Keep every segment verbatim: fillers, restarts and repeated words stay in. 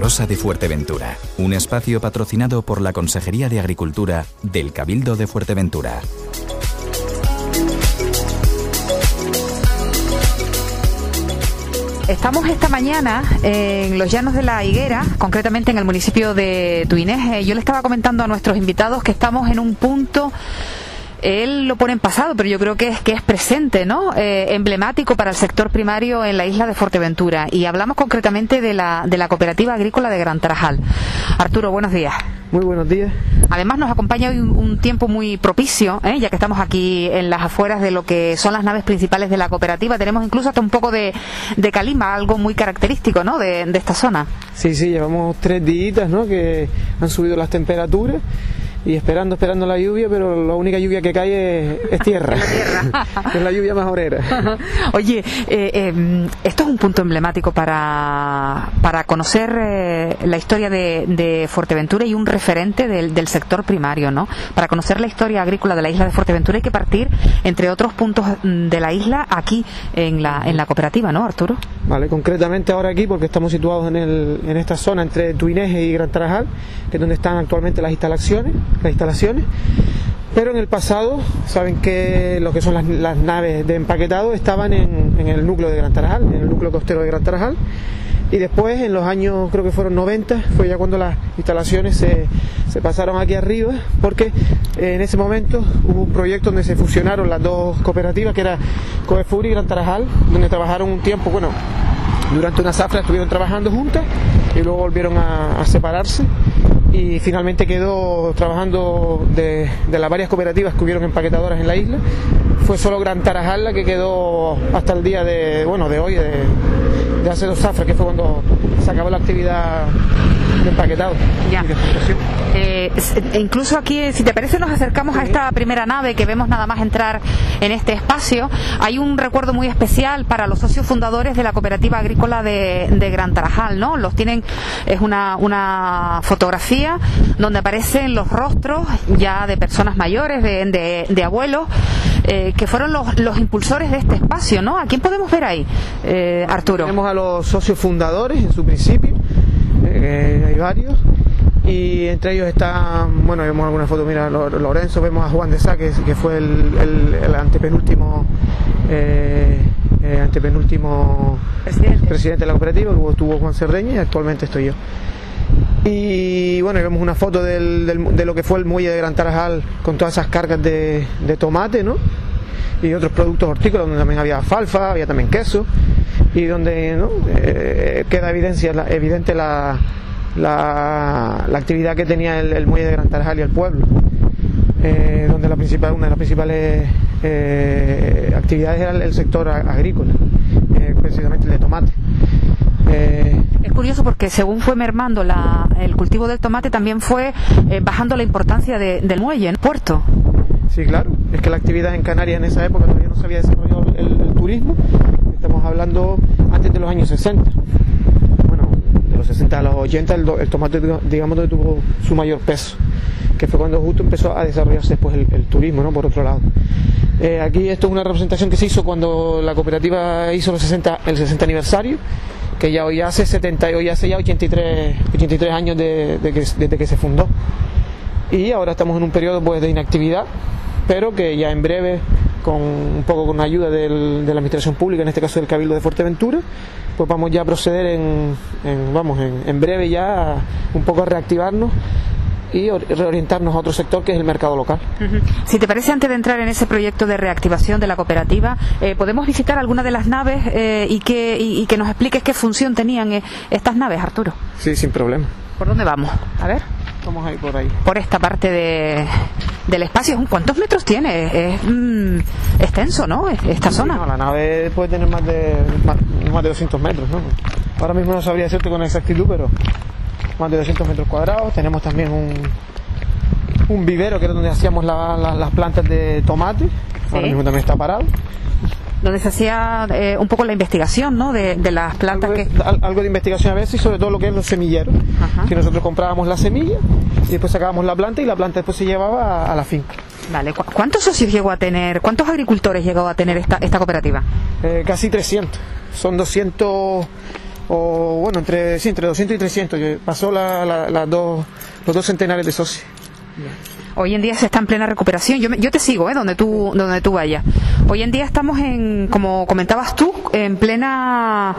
Rosa de Fuerteventura, un espacio patrocinado por la Consejería de Agricultura del Cabildo de Fuerteventura. Estamos esta mañana en los Llanos de la Higuera, concretamente en el municipio de Tuínez. Yo le estaba comentando a nuestros invitados que estamos en un punto, él lo pone en pasado, pero yo creo que es que es presente, ¿no? Eh, emblemático para el sector primario en la isla de Fuerteventura. Y hablamos concretamente de la, de la Cooperativa Agrícola de Gran Tarajal. Arturo, buenos días. Muy buenos días. Además nos acompaña hoy un, un tiempo muy propicio, ¿eh? Ya que estamos aquí en las afueras de lo que son las naves principales de la cooperativa. Tenemos incluso hasta un poco de, de calima, algo muy característico, ¿no? De, de esta zona. Sí, sí, llevamos tres días, ¿no? Que han subido las temperaturas y esperando, esperando la lluvia, pero la única lluvia que cae es, es tierra. tierra. Es la lluvia majorera. Oye, eh, eh, esto es un punto emblemático para, para conocer eh, la historia de, de Fuerteventura y un referente del, del sector primario, ¿no? Para conocer la historia agrícola de la isla de Fuerteventura hay que partir, entre otros puntos de la isla, aquí en la, en la cooperativa, ¿no, Arturo? Vale, concretamente ahora aquí, porque estamos situados en, el, en esta zona entre Tuínez y Gran Tarajal, que es donde están actualmente las instalaciones, las instalaciones. Pero en el pasado, saben que lo que son las, las naves de empaquetado estaban en, en el núcleo de Gran Tarajal, en el núcleo costero de Gran Tarajal. Y después, en los años, creo que fueron noventa, fue ya cuando las instalaciones se, se pasaron aquí arriba, porque eh, en ese momento hubo un proyecto donde se fusionaron las dos cooperativas, que era Coefur y Gran Tarajal, donde trabajaron un tiempo, bueno, durante una zafra estuvieron trabajando juntas y luego volvieron a, a separarse. Y finalmente quedó trabajando de, de las varias cooperativas que hubieron empaquetadoras en la isla. Fue solo Gran Tarajal la que quedó hasta el día de, bueno, de hoy, de, de hace dos zafras, que fue cuando se acabó la actividad de empaquetado ya. Y de exportación. Eh, incluso aquí, si te parece, nos acercamos sí. a esta primera nave que vemos nada más entrar en este espacio. Hay un recuerdo muy especial para los socios fundadores de la Cooperativa Agrícola de, de Gran Tarajal, ¿no? Los tienen, es una, una fotografía donde aparecen los rostros ya de personas mayores, de, de, de abuelos, eh, que fueron los, los impulsores de este espacio, ¿no? ¿A quién podemos ver ahí, eh, Arturo? Tenemos a los socios fundadores en su principio, eh, hay varios. Y entre ellos está, bueno, vemos alguna foto, mira, Lorenzo, vemos a Juan de Sá, que, que fue el, el, el antepenúltimo eh, eh, antepenúltimo presidente. presidente de la cooperativa, luego estuvo Juan Cerdeña y actualmente estoy yo. Y bueno, vemos una foto del, del, de lo que fue el muelle de Gran Tarajal con todas esas cargas de, de tomate, ¿no? Y otros productos hortícolas, donde también había alfalfa, había también queso, y donde, ¿no? eh, queda evidencia, la, evidente la La, la actividad que tenía el, el muelle de Gran Tarajal y el pueblo, eh, donde la principal, una de las principales eh, actividades era el, el sector agrícola, eh, precisamente el de tomate. Eh, es curioso porque según fue mermando la, el cultivo del tomate, también fue eh, bajando la importancia de, del muelle, ¿no? Puerto. Sí, claro, es que la actividad en Canarias en esa época todavía no se había desarrollado el, el turismo, estamos hablando antes de los años sesenta. Los sesenta a los ochenta el, el tomate, digamos, donde tuvo su mayor peso, que fue cuando justo empezó a desarrollarse después el, el turismo, ¿no? Por otro lado, eh, aquí esto es una representación que se hizo cuando la cooperativa hizo los sesenta, el sesenta aniversario, que ya hoy hace setenta, hoy hace ya ochenta y tres años de, de que, desde que se fundó, y ahora estamos en un periodo, pues, de inactividad, pero que ya en breve, con un poco con ayuda del, de la administración pública, en este caso del Cabildo de Fuerteventura, pues vamos ya a proceder en, en vamos en, en breve ya a, un poco a reactivarnos y reorientarnos a otro sector, que es el mercado local. Uh-huh. Si te parece, antes de entrar en ese proyecto de reactivación de la cooperativa, eh, podemos visitar alguna de las naves eh, y, que, y, y que nos expliques qué función tenían eh, estas naves, Arturo. Sí, sin problema. ¿Por dónde vamos? A ver. Vamos a ir por ahí. Por esta parte de, del espacio. ¿Cuántos metros tiene? Es, es mm, extenso, ¿no? Esta sí, zona. No, la nave puede tener más de más, más de doscientos metros, ¿no? Ahora mismo no sabría decirte con exactitud, pero más de doscientos metros cuadrados. Tenemos también un, un vivero, que era donde hacíamos la, la, las plantas de tomate. Ahora sí. Mismo también está parado. Donde se hacía eh, un poco la investigación, ¿no? De, de las plantas. Algo de, que... algo de investigación a veces, y sobre todo lo que es los semilleros. Ajá. Que nosotros comprábamos la semilla y después sacábamos la planta, y la planta después se llevaba a, a la finca. Vale. ¿Cu ¿Cuántos socios llegó a tener, cuántos agricultores llegó a tener esta, esta cooperativa? Eh, casi trescientos. Son doscientos o bueno, entre, sí, entre doscientos y trescientos, pasó la, la, la dos, los dos centenares de socios. Hoy en día se está en plena recuperación. Yo, me, yo te sigo, ¿eh? donde tú, donde tú vayas. Hoy en día estamos en, como comentabas tú, en plena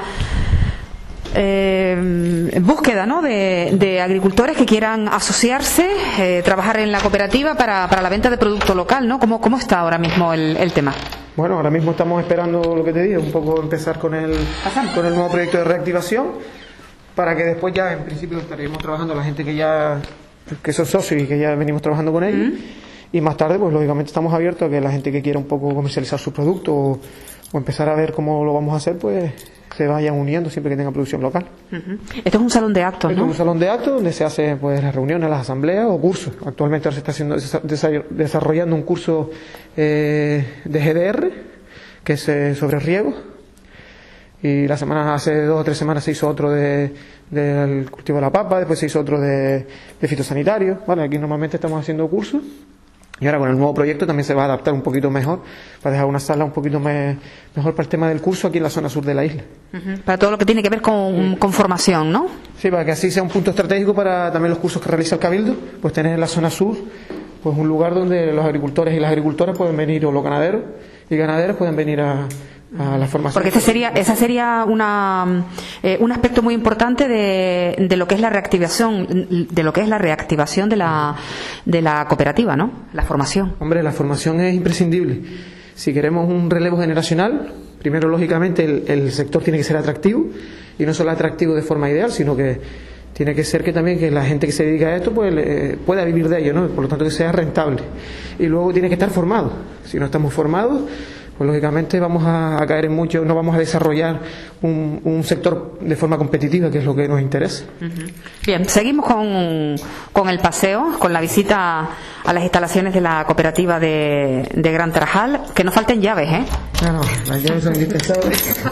eh, búsqueda, ¿no? de, de agricultores que quieran asociarse, eh, trabajar en la cooperativa para, para la venta de producto local, ¿no? ¿Cómo, cómo está ahora mismo el, el tema? Bueno, ahora mismo estamos esperando lo que te digo, un poco empezar con el, con el nuevo proyecto de reactivación, para que después ya en principio estaremos trabajando la gente que ya que son socios y que ya venimos trabajando con ellos, mm. y más tarde pues lógicamente estamos abiertos a que la gente que quiera un poco comercializar su producto o, o empezar a ver cómo lo vamos a hacer, pues se vayan uniendo siempre que tenga producción local. Uh-huh. Esto es un salón de actos, Esto ¿no? es un salón de actos donde se hacen pues las reuniones, las asambleas o cursos. Actualmente ahora se está haciendo, desarrollando un curso eh, de G D R, que es eh, sobre riego, y la semana, hace dos o tres semanas se hizo otro de del cultivo de la papa, después se hizo otro de, de fitosanitario, ¿vale? Aquí normalmente estamos haciendo cursos, y ahora con el nuevo proyecto también se va a adaptar un poquito mejor, para dejar una sala un poquito me, mejor para el tema del curso aquí en la zona sur de la isla. Uh-huh. Para todo lo que tiene que ver con, con formación, ¿no? Sí, para que así sea un punto estratégico para también los cursos que realiza el Cabildo, pues tener en la zona sur pues un lugar donde los agricultores y las agricultoras pueden venir, o los ganaderos y ganaderas pueden venir a a la formación. Porque ese sería, esa sería una, eh, un aspecto muy importante de, de lo que es la reactivación, de lo que es la reactivación de la, de la cooperativa, ¿no? La formación. Hombre, la formación es imprescindible. Si queremos un relevo generacional, primero lógicamente el, el sector tiene que ser atractivo, y no solo atractivo de forma ideal, sino que tiene que ser que también que la gente que se dedica a esto pues eh, pueda vivir de ello, ¿no? Por lo tanto que sea rentable. Y luego tiene que estar formado. Si no estamos formados, pues lógicamente vamos a, a caer en mucho, no vamos a desarrollar un, un sector de forma competitiva, que es lo que nos interesa. Uh-huh. Bien, seguimos con, con el paseo, con la visita a las instalaciones de la cooperativa de, de Gran Tarajal. Que no falten llaves, ¿eh? No, no, las llaves son indispensables.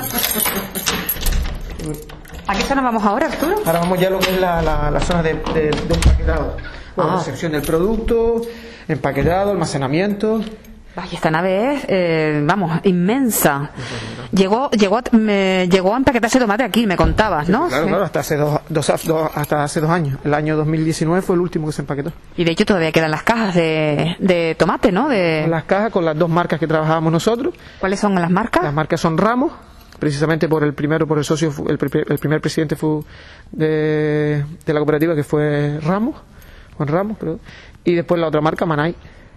¿A qué zona vamos ahora, Arturo? Ahora vamos ya a lo que es la, la, la zona de, de, de empaquetado. Bueno, ah. recepción del producto, empaquetado, almacenamiento. Ay, esta nave es, eh, vamos, inmensa. Llegó, llegó, me, llegó a empaquetarse tomate aquí, me contabas, ¿no? Claro, sí. claro, hasta hace dos, dos, dos, hasta hace dos años. El año dos mil diecinueve fue el último que se empaquetó. Y de hecho todavía quedan las cajas de, de tomate, ¿no? De... Las cajas con las dos marcas que trabajábamos nosotros. ¿Cuáles son las marcas? Las marcas son Ramos, precisamente por el primero, por el socio, el, el primer presidente fue de, de la cooperativa, que fue Ramos, Juan Ramos, creo. Y después la otra marca, Manay.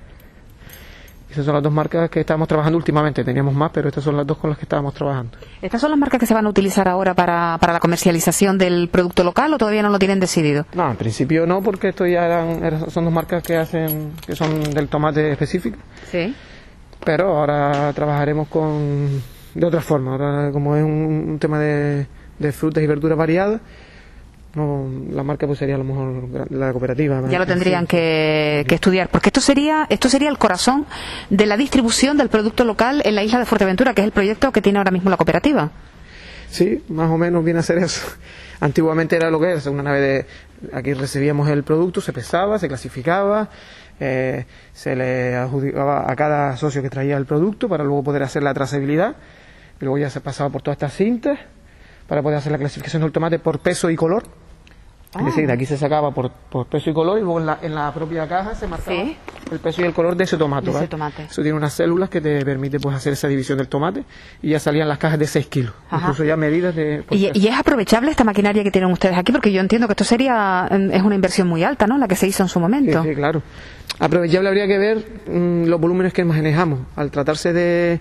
Esas son las dos marcas que estábamos trabajando últimamente. Teníamos más, pero estas son las dos con las que estábamos trabajando. ¿Estas son las marcas que se van a utilizar ahora para, para la comercialización del producto local o todavía no lo tienen decidido? No, en principio no, porque esto ya eran, eran son dos marcas que hacen, que son del tomate específico. Sí. Pero ahora trabajaremos con de otra forma. Ahora, como es un, un tema de, de frutas y verduras variadas, no, la marca pues sería a lo mejor la cooperativa. Ya lo tendrían que, que estudiar, porque esto sería esto sería el corazón de la distribución del producto local en la isla de Fuerteventura, que es el proyecto que tiene ahora mismo la cooperativa. Sí, más o menos viene a ser eso. Antiguamente era lo que es una nave de... Aquí recibíamos el producto, se pesaba, se clasificaba, eh, se le adjudicaba a cada socio que traía el producto para luego poder hacer la trazabilidad, y luego ya se pasaba por todas estas cintas para poder hacer la clasificación del tomate por peso y color. Ah. Es decir, de aquí se sacaba por, por peso y color, y luego en la, en la propia caja se marcaba ¿sí? el peso y el color de ese tomate. De ¿vale? ese tomate. Eso tiene unas células que te permite pues hacer esa división del tomate, y ya salían las cajas de seis kilos. Ajá. Incluso ya medidas de... ¿Y, ¿Y es aprovechable esta maquinaria que tienen ustedes aquí? Porque yo entiendo que esto sería es una inversión muy alta, ¿no? La que se hizo en su momento. Sí, sí, claro. Aprovechable habría que ver mmm, los volúmenes que manejamos. Al tratarse de,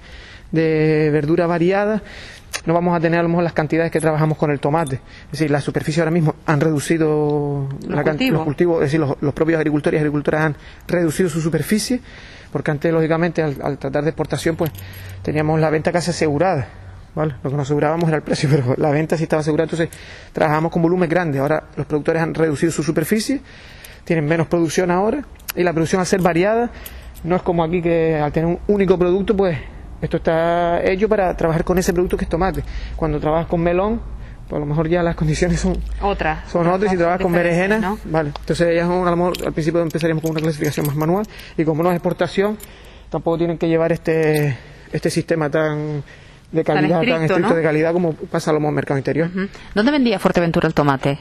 de verdura variada, no vamos a tener a lo mejor las cantidades que trabajamos con el tomate. Es decir, la superficie ahora mismo han reducido los, la cultivos. los cultivos, es decir, los, los propios agricultores y agricultoras han reducido su superficie, porque antes, lógicamente, al, al tratar de exportación, pues teníamos la venta casi asegurada, ¿vale? Lo que nos asegurábamos era el precio, pero la venta sí estaba asegurada, entonces trabajamos con volumen grande. Ahora los productores han reducido su superficie, tienen menos producción ahora, y la producción, al ser variada, no es como aquí, que al tener un único producto, pues esto está hecho para trabajar con ese producto que es tomate. Cuando trabajas con melón, pues a lo mejor ya las condiciones son otras. Son otras. Si trabajas con berenjena, ¿no? Vale. Entonces ya son, a lo mejor al principio empezaríamos con una clasificación más manual, y como no es exportación, tampoco tienen que llevar este este sistema tan de calidad, tan estricto, tan estricto ¿no? de calidad como pasa a los mercados interiores. Uh-huh. ¿Dónde vendía Fuerteventura el tomate?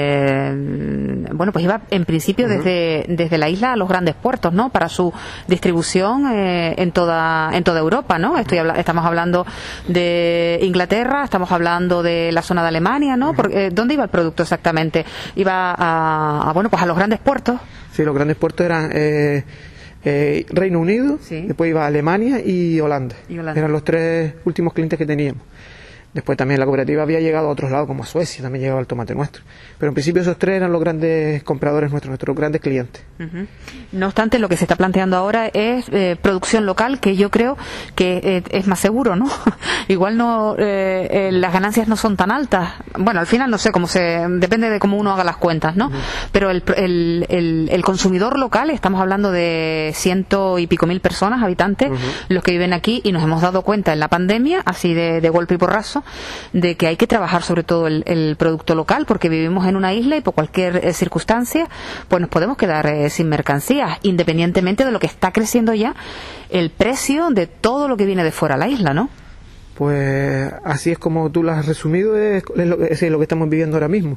Eh, bueno, pues iba en principio uh-huh. desde, desde la isla a los grandes puertos, ¿no? Para su distribución eh, en toda en toda Europa, ¿no? Estoy habla- estamos hablando de Inglaterra, estamos hablando de la zona de Alemania, ¿no? Uh-huh. Porque, eh, ¿dónde iba el producto exactamente? Iba a, a, bueno, pues a los grandes puertos. Sí, los grandes puertos eran eh, eh, Reino Unido, sí. Después iba a Alemania y Holanda. y Holanda. Eran los tres últimos clientes que teníamos. Después también la cooperativa había llegado a otros lados, como a Suecia, también llegaba el tomate nuestro. Pero en principio esos tres eran los grandes compradores nuestros, nuestros grandes clientes. Uh-huh. No obstante, lo que se está planteando ahora es eh, producción local, que yo creo que eh, es más seguro, ¿no? Igual no eh, eh, las ganancias no son tan altas. Bueno, al final no sé cómo se... Depende de cómo uno haga las cuentas, ¿no? Uh-huh. Pero el, el, el, el consumidor local, estamos hablando de ciento y pico mil personas, habitantes, uh-huh. los que viven aquí, y nos hemos dado cuenta en la pandemia, así de, de golpe y porrazo, de que hay que trabajar sobre todo el, el producto local, porque vivimos en una isla y por cualquier eh, circunstancia pues nos podemos quedar eh, sin mercancías, independientemente de lo que está creciendo ya el precio de todo lo que viene de fuera a la isla, ¿no? Pues así es como tú lo has resumido, es, es, lo, es lo que estamos viviendo ahora mismo.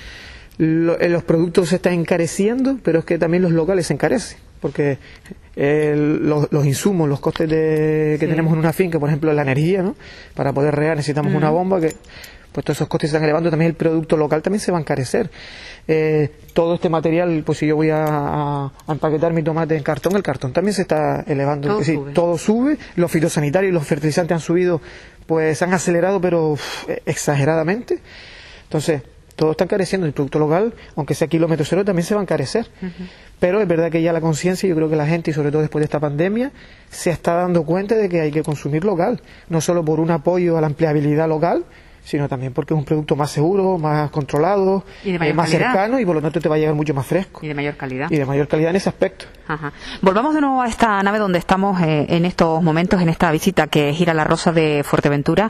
Lo, los productos se están encareciendo, pero es que también los locales se encarecen, porque eh, los, los insumos, los costes de, que sí. tenemos en una finca, por ejemplo la energía, ¿no? Para poder regar necesitamos uh-huh. una bomba, que pues todos esos costes se están elevando, también el producto local también se va a encarecer. Eh, todo este material, pues si yo voy a, a, a empaquetar mi tomate en cartón, el cartón también se está elevando, todo, sí, sube. todo sube, los fitosanitarios y los fertilizantes han subido, pues han acelerado, pero uf, exageradamente. Entonces todo está encareciendo, el producto local, aunque sea kilómetro cero, también se va a encarecer. Uh-huh. Pero es verdad que ya la conciencia, yo creo que la gente, y sobre todo después de esta pandemia, se está dando cuenta de que hay que consumir local, no solo por un apoyo a la empleabilidad local, sino también porque es un producto más seguro, más controlado, eh, más calidad. cercano, y por lo tanto te va a llegar mucho más fresco. Y de mayor calidad. Y de mayor calidad en ese aspecto. Ajá. Volvamos de nuevo a esta nave donde estamos eh, en estos momentos, en esta visita que gira la Rosa de Fuerteventura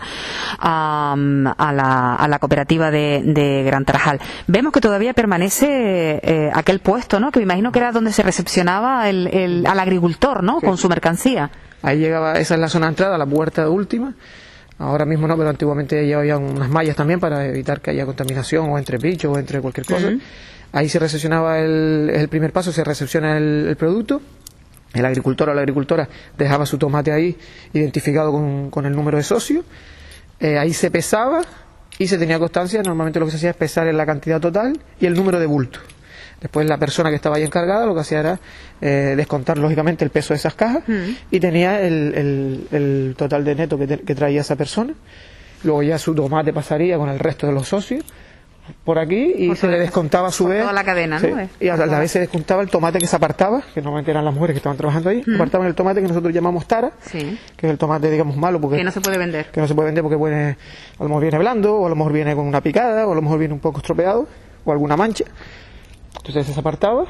a, a, la, a la cooperativa de, de Gran Tarajal. Vemos que todavía permanece eh, aquel puesto, ¿no? Que me imagino que era donde se recepcionaba el, el, al agricultor, ¿no? Sí. Con su mercancía. Ahí llegaba, esa es la zona de entrada, la puerta última. Ahora mismo no, pero antiguamente ya había unas mallas también para evitar que haya contaminación o entre bichos o entre cualquier cosa. Uh-huh. Ahí se recepcionaba el, el primer paso, se recepciona el, el producto. El agricultor o la agricultora dejaba su tomate ahí identificado con, con el número de socio. Eh, ahí se pesaba y se tenía constancia. Normalmente lo que se hacía es pesar en la cantidad total y el número de bulto. Después la persona que estaba ahí encargada lo que hacía era eh, descontar lógicamente el peso de esas cajas uh-huh. y tenía el, el, el total de neto que, te, que traía esa persona. Luego ya su tomate pasaría con el resto de los socios por aquí y por se le descontaba a su vez toda la cadena, ¿no? Sí, y a la vez se descontaba el tomate que se apartaba, que normalmente eran las mujeres que estaban trabajando ahí, uh-huh. apartaban el tomate que nosotros llamamos tara, sí. que es el tomate digamos malo porque que no se puede vender, que no se puede vender porque viene, a lo mejor viene blando, o a lo mejor viene con una picada, o a lo mejor viene un poco estropeado, o alguna mancha. Entonces se apartaba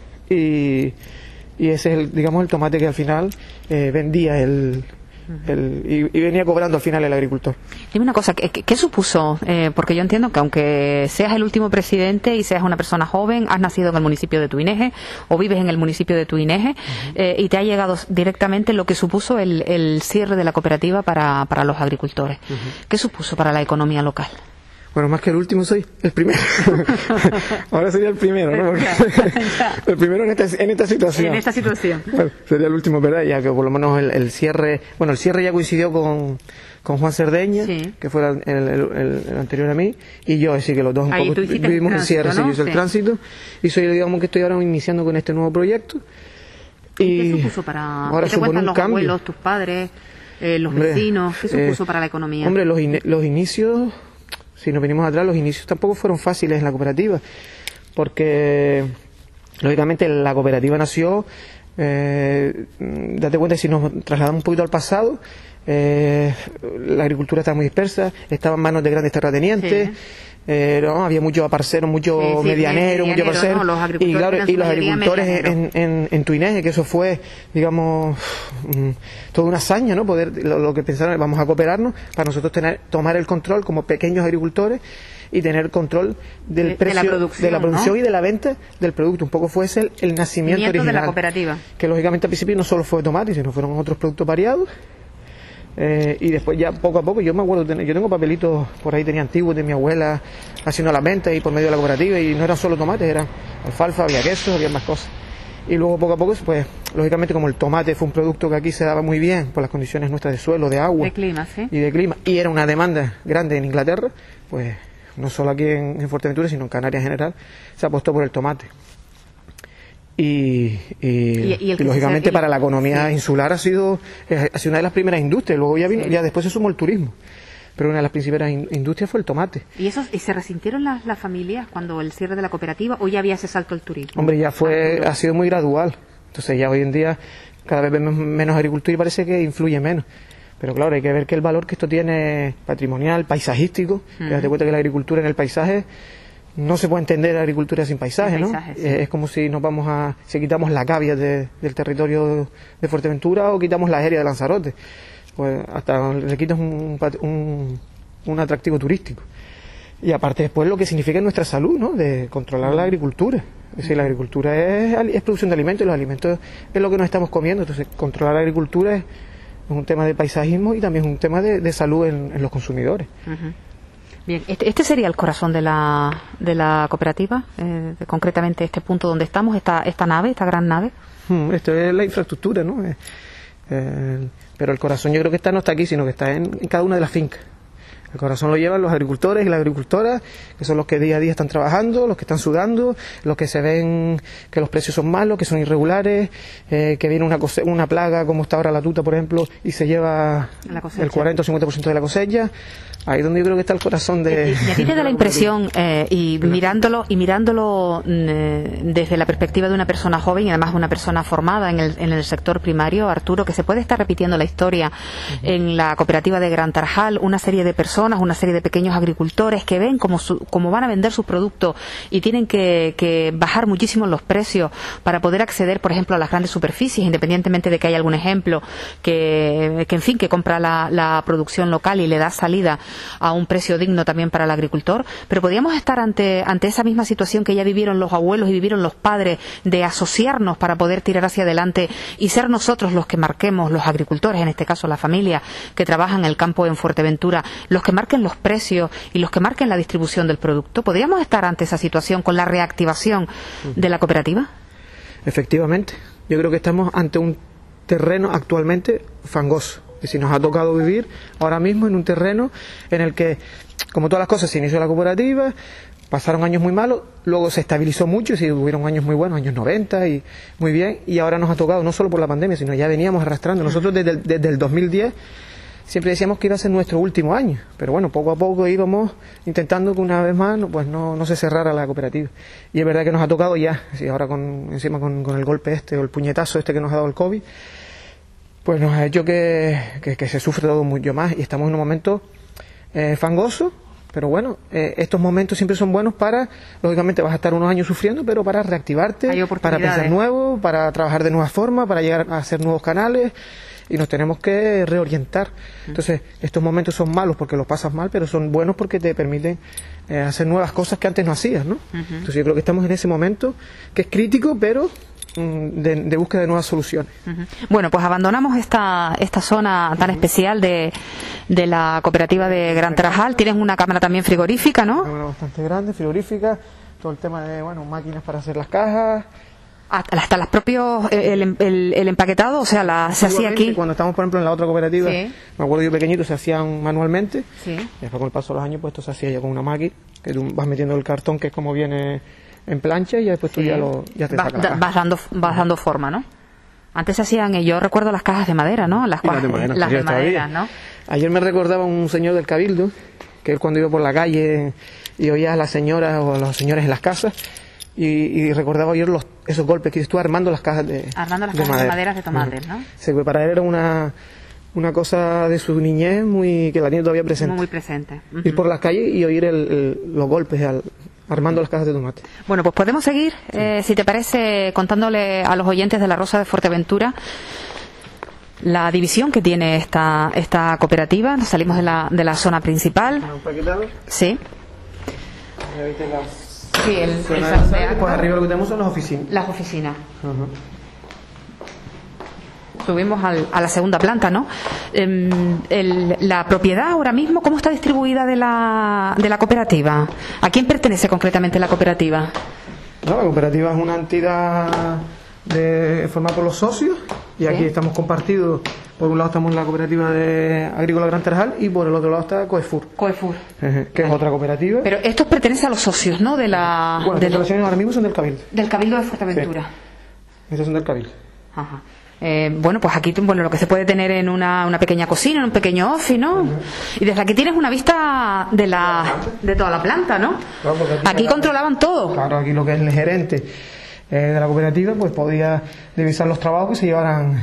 y, y ese es el, digamos el tomate que al final eh, vendía el, el y, y venía cobrando al final el agricultor. Dime una cosa, ¿qué, qué supuso? Eh, porque yo entiendo que aunque seas el último presidente y seas una persona joven, has nacido en el municipio de Tuineje o vives en el municipio de Tuineje, uh-huh. eh, y te ha llegado directamente lo que supuso el, el cierre de la cooperativa para, para los agricultores. Uh-huh. ¿Qué supuso para la economía local? Bueno, más que el último soy el primero. Ahora sería el primero, ¿no? Porque el primero en esta, en esta situación. En esta situación. Bueno, sería el último, ¿verdad? Ya que por lo menos el, el cierre... Bueno, el cierre ya coincidió con, con Juan Cerdeña, sí. que fue el, el, el, el anterior a mí, y yo, así que los dos un Ahí poco vivimos el, tránsito, el cierre, ¿no? Sí, yo hice sí. el tránsito, y soy, digamos, que estoy ahora iniciando con este nuevo proyecto. ¿Y, ¿Y qué supuso para... Ahora ¿Qué te cuentan los cambio? abuelos, tus padres, eh, los hombre, vecinos? ¿Qué supuso eh, para la economía? Hombre, los, in, los inicios... Si nos venimos atrás, los inicios tampoco fueron fáciles en la cooperativa, porque lógicamente la cooperativa nació, eh, date cuenta, si nos trasladamos un poquito al pasado, eh, la agricultura estaba muy dispersa, estaba en manos de grandes terratenientes, sí. eh, no, había muchos aparceros, muchos sí, sí, medianeros, muchos parceros, ¿no? y, claro, y los agricultores en, en, en Tuineje, que eso fue, digamos, toda una hazaña, ¿no? Poder, lo, lo que pensaron, vamos a cooperarnos para nosotros tener, tomar el control como pequeños agricultores y tener control del de, precio, de la producción, de la producción ¿no? y de la venta del producto. Un poco fue ese el, el nacimiento original de la cooperativa, que lógicamente al principio no solo fue tomate, sino fueron otros productos variados. Eh, y después ya poco a poco, yo me acuerdo, yo tengo papelitos por ahí, tenía antiguos de mi abuela haciendo la venta y por medio de la cooperativa, y no eran solo tomates, eran alfalfa, había queso, había más cosas. Y luego poco a poco, pues lógicamente como el tomate fue un producto que aquí se daba muy bien por las condiciones nuestras de suelo, de agua, de clima, ¿sí? y de clima, y era una demanda grande en Inglaterra, pues no solo aquí en, en Fuerteventura, sino en Canarias en general, se apostó por el tomate. Y, y, y, y, y lógicamente se, y, para la economía sí. insular ha sido, ha sido una de las primeras industrias, luego ya, vino, sí. ya después se sumó el turismo, pero una de las principales in, industrias fue el tomate. ¿Y eso y se resintieron las, las familias cuando el cierre de la cooperativa, o ya había ese salto al turismo? Hombre, ya fue, ha sido muy gradual, entonces ya hoy en día cada vez vemos menos agricultura y parece que influye menos. Pero claro, hay que ver que el valor que esto tiene patrimonial, paisajístico, uh-huh. date cuenta que la agricultura en el paisaje, no se puede entender la agricultura sin paisaje, ¿no? Paisaje, sí. Es como si nos vamos a, si quitamos la cavia de, del territorio de Fuerteventura o quitamos la aérea de Lanzarote, pues hasta le quitas un, un, un atractivo turístico. Y aparte después lo que significa nuestra salud, ¿no? De controlar la agricultura. Es decir, la agricultura es, es producción de alimentos, y los alimentos es lo que nos estamos comiendo, entonces controlar la agricultura es, es un tema de paisajismo y también es un tema de, de salud en, en los consumidores. Uh-huh. Bien, este, este sería el corazón de la, de la cooperativa, eh, de, concretamente este punto donde estamos, esta, esta nave, esta gran nave. Hmm, esto es la infraestructura, ¿no? Eh, eh, pero el corazón yo creo que está no está aquí, sino que está en, en cada una de las fincas. El corazón lo llevan los agricultores y las agricultoras, que son los que día a día están trabajando, los que están sudando, los que se ven que los precios son malos, que son irregulares, eh, que viene una, cose- una plaga como está ahora la tuta, por ejemplo, y se lleva el cuarenta o cincuenta por ciento de la cosecha. Ahí es donde yo creo que está el corazón de... Y a ti te da la impresión, eh, y mirándolo y mirándolo eh, desde la perspectiva de una persona joven y además de una persona formada en el, en el sector primario, Arturo, que se puede estar repitiendo la historia uh-huh. en la cooperativa de Gran Tarajal, una serie de personas, una serie de pequeños agricultores que ven cómo, su, cómo van a vender sus productos y tienen que, que bajar muchísimo los precios para poder acceder, por ejemplo, a las grandes superficies, independientemente de que haya algún ejemplo que, que en fin, que compra la, la producción local y le da salida a un precio digno también para el agricultor, pero podríamos estar ante, ante esa misma situación que ya vivieron los abuelos y vivieron los padres, de asociarnos para poder tirar hacia adelante y ser nosotros los que marquemos, los agricultores, en este caso la familia que trabaja en el campo en Fuerteventura, los que marquen los precios y los que marquen la distribución del producto. ¿Podríamos estar ante esa situación con la reactivación de la cooperativa? Efectivamente, yo creo que estamos ante un terreno actualmente fangoso. Es decir, nos ha tocado vivir ahora mismo en un terreno en el que, como todas las cosas, se inició la cooperativa, pasaron años muy malos, luego se estabilizó mucho, y sí, hubieron años muy buenos, años noventa, y muy bien, y ahora nos ha tocado, no solo por la pandemia, sino ya veníamos arrastrando. Nosotros desde el, desde el dos mil diez siempre decíamos que iba a ser nuestro último año, pero bueno, poco a poco íbamos intentando que una vez más pues no, no se cerrara la cooperativa. Y es verdad que nos ha tocado ya, sí, ahora con, encima con, con el golpe este, o el puñetazo este que nos ha dado el COVID, pues nos ha hecho que, que, que se sufre todo mucho más, y estamos en un momento eh, fangoso, pero bueno, eh, estos momentos siempre son buenos para, lógicamente vas a estar unos años sufriendo, pero para reactivarte, para pensar nuevo, para trabajar de nueva forma, para llegar a hacer nuevos canales, y nos tenemos que reorientar. Entonces, estos momentos son malos porque los pasas mal, pero son buenos porque te permiten eh, hacer nuevas cosas que antes no hacías, ¿no? Uh-huh. Entonces yo creo que estamos en ese momento que es crítico, pero De, de búsqueda de nuevas soluciones. Uh-huh. Bueno, pues abandonamos esta esta zona tan uh-huh. especial de, de la cooperativa de Gran Tarajal. Tienes una cámara también frigorífica, ¿no? Una cámara bastante grande, frigorífica, todo el tema de, bueno, máquinas para hacer las cajas. Hasta, hasta los propios, el, el, el empaquetado, o sea, la, se hacía aquí. Cuando estamos, por ejemplo, en la otra cooperativa, sí. me acuerdo yo pequeñito, se hacían manualmente. Sí. Y después, con el paso de los años, pues esto se hacía ya con una máquina, que tú vas metiendo el cartón, que es como viene en plancha, y después tú sí. ya, lo, ya te vas, sacas. Vas dando, vas dando forma, ¿no? Antes se hacían, yo recuerdo las cajas de madera, ¿no? Las, cajas de madera, las de madera, ¿no? Ayer me recordaba un señor del Cabildo, que él cuando iba por la calle y oía a las señoras o a los señores en las casas, y, y recordaba oír los, esos golpes que estuvo armando las cajas de Armando las de cajas madera. de maderas de tomates, ¿no? Sí, pues para él era una, una cosa de su niñez muy que la tiene todavía presente. Muy, muy presente. Uh-huh. Ir por las calles y oír el, el, los golpes al, armando las cajas de tomate. Bueno, pues podemos seguir, sí. eh, si te parece, contándole a los oyentes de la Rosa de Fuerteventura la división que tiene esta esta cooperativa. Nos salimos de la, de la zona principal. Sí. Sí, el, el salón de actos. Pues arriba lo que tenemos son las oficinas. Las oficinas. Uh-huh. subimos al, a la segunda planta, ¿no? Eh, el, la propiedad ahora mismo, ¿cómo está distribuida de la, de la cooperativa? ¿A quién pertenece concretamente la cooperativa? No, la cooperativa es una entidad de, formada por los socios y aquí ¿sí? estamos compartidos. Por un lado estamos en la cooperativa de Agrícola Gran Tarajal y por el otro lado está Coefur. Coefur. Eh, que es otra cooperativa. Pero esto pertenece a los socios, ¿no? De la. Bueno, las instalaciones ahora mismo son del Cabildo. Del Cabildo de Fuerteventura. Sí. Estas son del Cabildo. Ajá. Eh, bueno, pues aquí bueno, lo que se puede tener en una, una pequeña cocina, en un pequeño office, ¿no? Uh-huh. Y desde aquí tienes una vista de la de toda la planta, ¿no? Claro, aquí aquí controlaban la, todo. Claro, aquí lo que es el gerente eh, de la cooperativa pues podía divisar los trabajos que se llevaran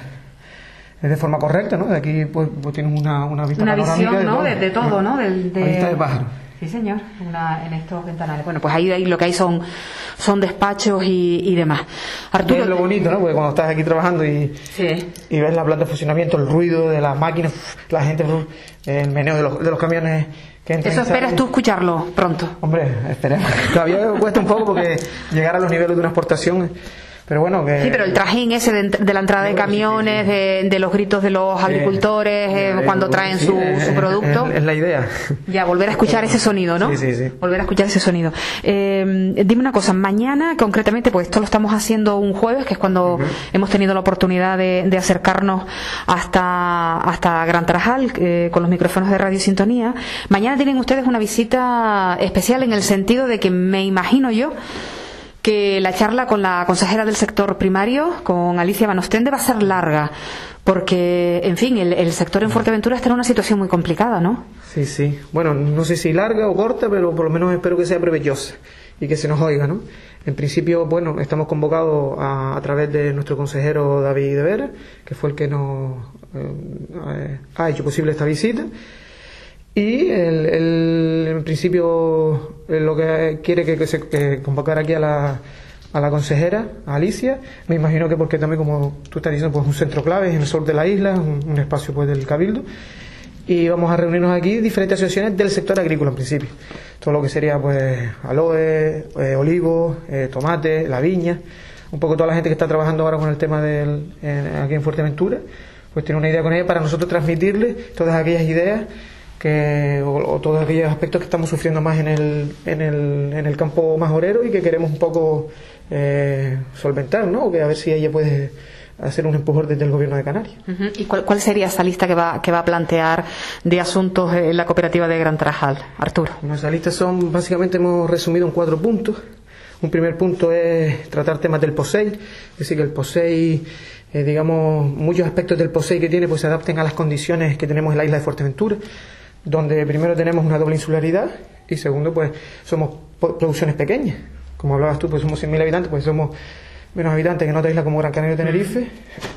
de forma correcta, ¿no? De aquí pues, pues tienes una, una vista una panorámica visión, de ¿no? todo, De, de todo, ¿no? Del, de... Una vista de pájaro. Sí, señor, una, en estos ventanales. Bueno, pues ahí, ahí lo que hay son, son despachos y, y demás. Arturo. Es lo bonito, ¿no? Porque cuando estás aquí trabajando y, sí. y ves la planta de funcionamiento, el ruido de las máquinas, la gente, el meneo de los, de los camiones que entran. ¿Eso esperas tú escucharlo pronto? Hombre, esperemos. Todavía cuesta un poco porque llegar a los niveles de una exportación. Pero bueno, que... Sí, pero el trajín ese de, de la entrada de camiones, de, de los gritos de los agricultores eh, eh, cuando traen sí, su, eh, su producto. Es, es la idea. Ya, volver a escuchar ese sonido, ¿no? Sí, sí, sí. Volver a escuchar ese sonido. Eh, dime una cosa, mañana concretamente, pues esto lo estamos haciendo un jueves, que es cuando uh-huh. hemos tenido la oportunidad de, de acercarnos hasta, hasta Gran Tarajal eh, con los micrófonos de Radio Sintonía. Mañana tienen ustedes una visita especial en el sentido de que me imagino yo que la charla con la consejera del sector primario, con Alicia Van Ostende, va a ser larga, porque, en fin, el, el sector en Fuerteventura está en una situación muy complicada, ¿no? Sí, sí. Bueno, no sé si larga o corta, pero por lo menos espero que sea provechosa y que se nos oiga, ¿no? En principio, bueno, estamos convocados a, a través de nuestro consejero David de Vera, que fue el que nos eh, ha hecho posible esta visita. Y el, el, en principio lo que quiere que, que se que convocar aquí a la, a la consejera, a Alicia, me imagino que porque también, como tú estás diciendo, pues un centro clave en el sur de la isla, un, un espacio pues del Cabildo, y vamos a reunirnos aquí diferentes asociaciones del sector agrícola en principio, todo lo que sería pues aloe, eh, olivos, eh, tomate, la viña, un poco toda la gente que está trabajando ahora con el tema del eh, aquí en Fuerteventura, pues tiene una idea con ella para nosotros transmitirle todas aquellas ideas que, o, o todos aquellos aspectos que estamos sufriendo más en el, en el, en el campo majorero y que queremos un poco eh, solventar, ¿no? Que a ver si ella puede hacer un empujón desde el gobierno de Canarias. Uh-huh. ¿Y cuál, cuál sería esa lista que va, que va a plantear de asuntos en la cooperativa de Gran Tarajal, Arturo? Bueno, esas listas son, básicamente hemos resumido en cuatro puntos. Un primer punto es tratar temas del POSEI, es decir, que el POSEI, eh, digamos, muchos aspectos del POSEI que tiene pues se adapten a las condiciones que tenemos en la isla de Fuerteventura, donde primero tenemos una doble insularidad y segundo pues somos producciones pequeñas, como hablabas tú, pues somos cien mil habitantes, pues somos menos habitantes que en otra isla como Gran Canaria o Tenerife,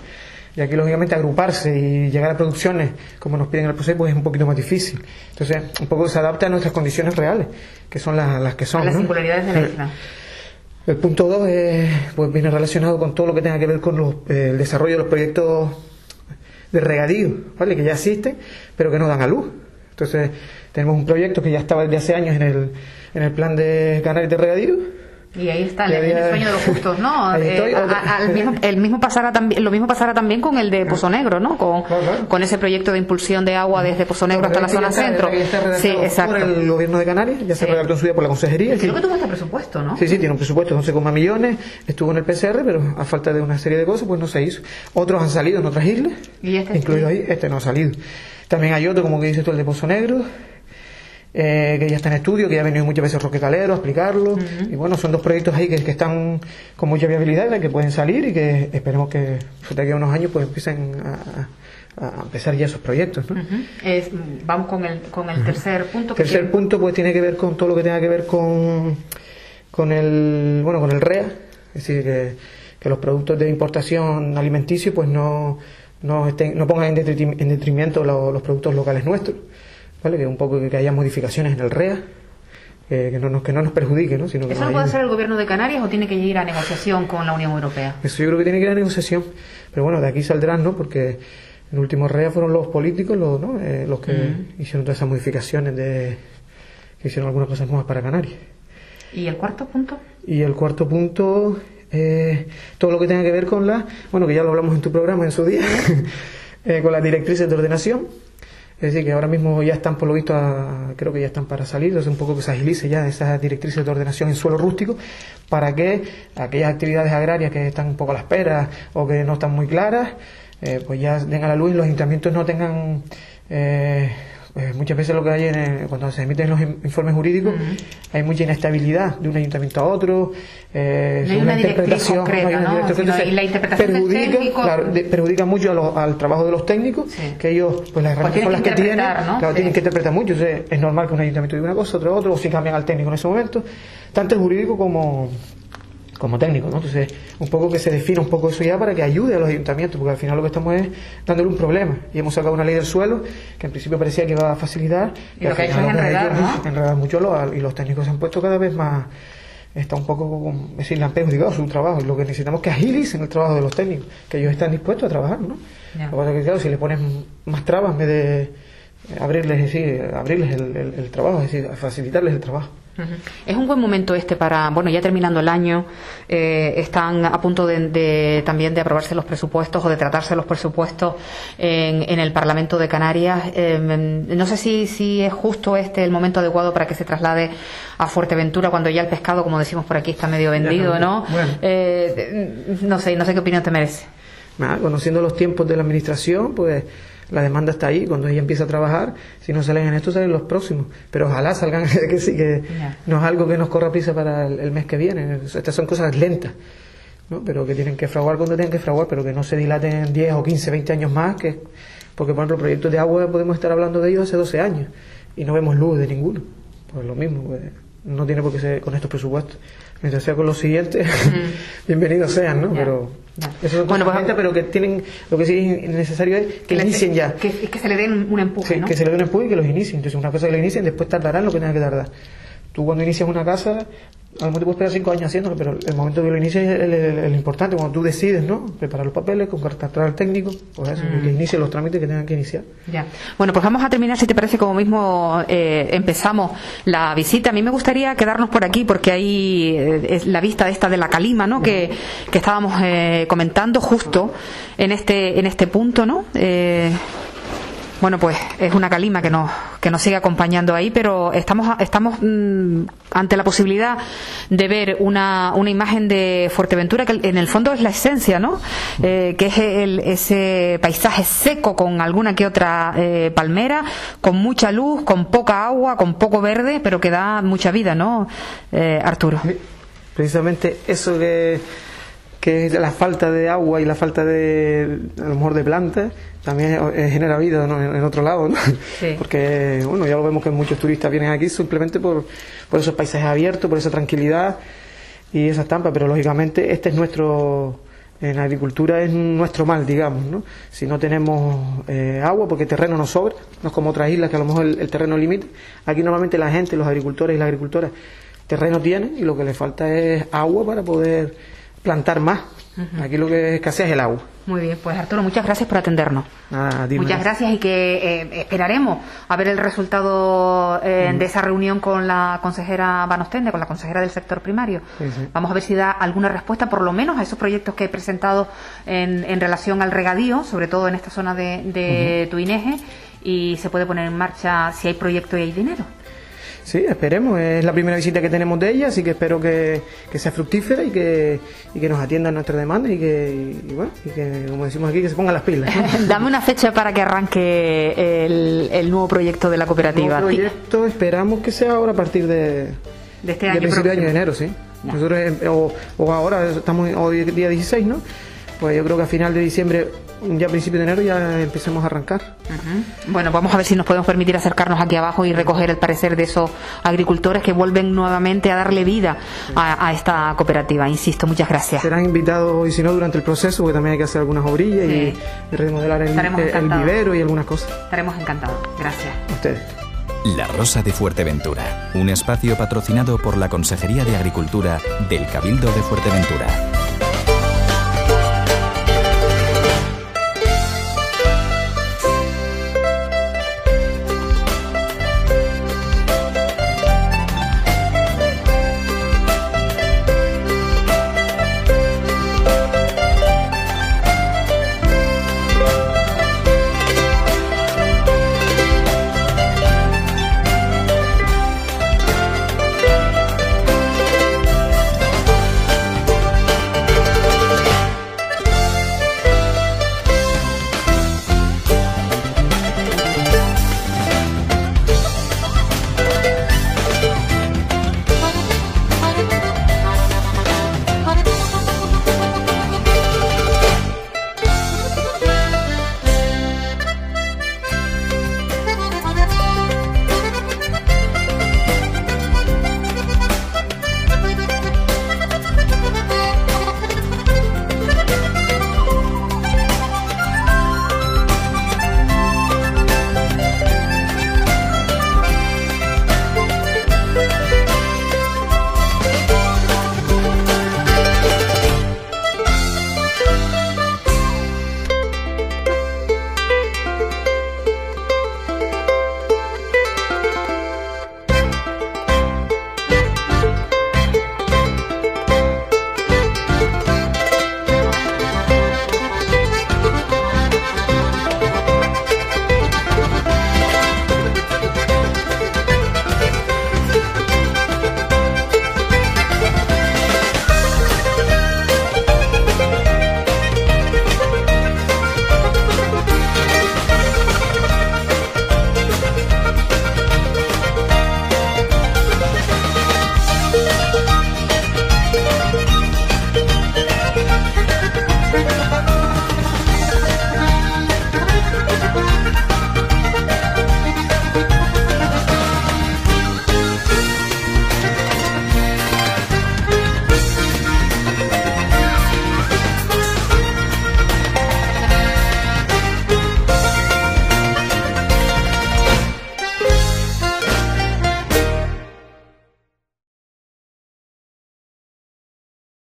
y aquí lógicamente agruparse y llegar a producciones como nos piden en el POSEI pues es un poquito más difícil, entonces un poco se adapta a nuestras condiciones reales, que son las, las que son, a las ¿no? singularidades de la isla. El punto dos es, pues viene relacionado con todo lo que tenga que ver con los, eh, el desarrollo de los proyectos de regadío, ¿vale? Que ya existen pero que no dan a luz. Entonces tenemos un proyecto que ya estaba desde hace años en el, en el plan de Canarias de regadío. Y ahí está el, el sueño de los justos, ¿no? Estoy, eh, a, a, el, mismo, el mismo pasará también, lo mismo pasará también con el de Pozo Negro, ¿no? Con, claro, claro. con ese proyecto de impulsión de agua desde Pozo Negro hasta la zona está, centro. Sí, exacto. Por el gobierno de Canarias, ya se sí. redactó en su día por la consejería. Creo que tuvo este presupuesto, ¿no? Sí, sí, tiene un presupuesto de once coma millones, estuvo en el P C R, pero a falta de una serie de cosas, pues no se hizo. Otros han salido en otras islas, ¿Y este incluido sí? ahí, este no ha salido. También hay otro, como que dices tú, el de Pozo Negro. Eh, que ya está en estudio, que ya ha venido muchas veces Roque Calero a explicarlo, uh-huh. y bueno, son dos proyectos ahí que, que están con mucha viabilidad, que pueden salir y que esperemos que de aquí a unos años pues empiecen a, a empezar ya esos proyectos, ¿no? Uh-huh. Es, vamos con el, con el tercer punto. El tercer punto pues tiene que ver con todo lo que tenga que ver con, con el, bueno, con el R E A, es decir, que, que los productos de importación alimenticio pues no, no, estén, no pongan en detrimento los, los productos locales nuestros. ¿Vale? Que un poco que haya modificaciones en el R E A, eh, que, no nos, que no nos perjudique, ¿no? Sino que ¿Eso lo puede hacer el gobierno de Canarias o tiene que ir a negociación con la Unión Europea? Eso yo creo que tiene que ir a negociación, pero bueno, de aquí saldrán, ¿no? Porque el último R E A fueron los políticos los, ¿no? eh, los que mm. hicieron todas esas modificaciones, de que hicieron algunas cosas nuevas para Canarias. ¿Y el cuarto punto? Y el cuarto punto eh, todo lo que tenga que ver con la, bueno, que ya lo hablamos en tu programa en su día, eh, con las directrices de ordenación. Es decir, que ahora mismo ya están, por lo visto, a, creo que ya están para salir, entonces un poco que se agilice ya esas directrices de ordenación en suelo rústico, para que aquellas actividades agrarias que están un poco a la espera o que no están muy claras, eh, pues ya den a la luz y los ayuntamientos no tengan... Eh, pues muchas veces lo que hay en el, cuando se emiten los informes jurídicos, uh-huh. hay mucha inestabilidad de un ayuntamiento a otro, eh, no hay una interpretación concreta, no hay una ¿no? Sino, y la interpretación perjudica, del técnico... claro, de, perjudica mucho a lo, al trabajo de los técnicos, sí. que ellos, pues las herramientas son las que tienen, ¿no? claro, sí. tienen que interpretar mucho. Entonces, es normal que un ayuntamiento diga una cosa, otro otro, o si cambian al técnico en ese momento, tanto el jurídico como como técnico, ¿no? Entonces, un poco que se defina un poco eso ya para que ayude a los ayuntamientos, porque al final lo que estamos es dándole un problema. Y hemos sacado una ley del suelo que en principio parecía que iba a facilitar, y lo que ha hecho es enredar, ¿no? enredar mucho lo, y los técnicos se han puesto cada vez más, está un poco, es decir, le han perjudicado su trabajo. Y lo que necesitamos es que agilicen el trabajo de los técnicos, que ellos están dispuestos a trabajar, ¿no? Yeah. Lo que pasa es que, claro, si le pones más trabas en vez de abrirles, es decir, abrirles el, el, el trabajo, es decir, facilitarles el trabajo. Es un buen momento este para, bueno, ya terminando el año, eh, están a punto de, de también de aprobarse los presupuestos o de tratarse los presupuestos en, en el Parlamento de Canarias. Eh, no sé si, si es justo este el momento adecuado para que se traslade a Fuerteventura cuando ya el pescado, como decimos por aquí, está medio vendido, ¿no? Bueno. Eh, no sé, no sé qué opinión te merece. Nada, conociendo los tiempos de la administración, pues la demanda está ahí. Cuando ella empieza a trabajar, si no salen en esto, salen los próximos, pero ojalá salgan, que sí, que yeah. no es algo que nos corra prisa para el, el mes que viene. Estas son cosas lentas, ¿no? Pero que tienen que fraguar cuando tienen que fraguar, pero que no se dilaten diez o quince, veinte años más, que porque por ejemplo proyectos de agua podemos estar hablando de ellos hace doce años y no vemos luz de ninguno. Pues lo mismo, pues, no tiene por qué ser con estos presupuestos. Mientras sea con los siguientes, mm. bienvenidos sean, ¿no? Yeah. Pero yeah. eso es bueno, pues, gente, pero que tienen, lo que sí es necesario es que, que inicien ya. Que, que se le den un empuje, sí, ¿no? Que se le den un empuje y que los inicien. Entonces, una cosa que lo inicien, después tardarán lo que tengan que tardar. Tú cuando inicias una casa, a lo mejor te puedes esperar cinco años haciéndolo, pero el momento que lo inicias es el, el, el importante, cuando tú decides, ¿no? Preparar los papeles, contratar al técnico, pues eso, mm. que inicien los trámites que tengan que iniciar. Ya. Bueno, pues vamos a terminar, si te parece, como mismo eh, empezamos la visita. A mí me gustaría quedarnos por aquí, porque ahí eh, es la vista esta de la calima, ¿no? Mm. Que, que estábamos eh, comentando justo en este, en este punto, ¿no? Eh, Bueno, pues es una calima que nos que nos sigue acompañando ahí, pero estamos estamos mmm, ante la posibilidad de ver una, una imagen de Fuerteventura que en el fondo es la esencia, ¿no? Eh, que es el, ese paisaje seco con alguna que otra eh, palmera, con mucha luz, con poca agua, con poco verde, pero que da mucha vida, ¿no, eh, Arturo? Precisamente eso que que es la falta de agua y la falta de, a lo mejor, de plantas, también genera vida, ¿no? en otro lado, ¿no? Sí. Porque, bueno, ya lo vemos que muchos turistas vienen aquí simplemente por, por esos paisajes abiertos, por esa tranquilidad y esa estampa, pero lógicamente este es nuestro, en la agricultura es nuestro mal, digamos, ¿no? Si no tenemos eh, agua, porque terreno nos sobra, no es como otras islas que a lo mejor el, el terreno limita. Aquí normalmente la gente, los agricultores y las agricultoras, terreno tienen y lo que les falta es agua para poder plantar más. Uh-huh. Aquí lo que escasea es el agua. Muy bien, pues Arturo, muchas gracias por atendernos. Ah, muchas gracias y que eh, esperaremos a ver el resultado eh, uh-huh. de esa reunión con la consejera Van Ostende, con la consejera del sector primario. Sí, sí. Vamos a ver si da alguna respuesta, por lo menos a esos proyectos que he presentado en, en relación al regadío, sobre todo en esta zona de, de uh-huh. Tuineje, y se puede poner en marcha si hay proyecto y hay dinero. Sí, esperemos. Es la primera visita que tenemos de ella, así que espero que, que sea fructífera y que, y que nos atienda a nuestras demandas y que, y bueno, y que, como decimos aquí, que se pongan las pilas, ¿no? Dame una fecha para que arranque el, el nuevo proyecto de la cooperativa. El nuevo proyecto esperamos que sea ahora a partir de, de este año, de principio de año de enero, sí. No. Nosotros, o, o ahora, estamos hoy día dieciséis, ¿no? Pues yo creo que a final de diciembre, ya a principio de enero, ya empecemos a arrancar. Uh-huh. Bueno, vamos a ver si nos podemos permitir acercarnos aquí abajo y recoger el parecer de esos agricultores que vuelven nuevamente a darle vida a, a esta cooperativa. Insisto, muchas gracias. Serán invitados, y si no, durante el proceso, porque también hay que hacer algunas obrillas sí. y, y remodelar el, el vivero y algunas cosas. Estaremos encantados. Gracias. A ustedes. La Rosa de Fuerteventura, un espacio patrocinado por la Consejería de Agricultura del Cabildo de Fuerteventura.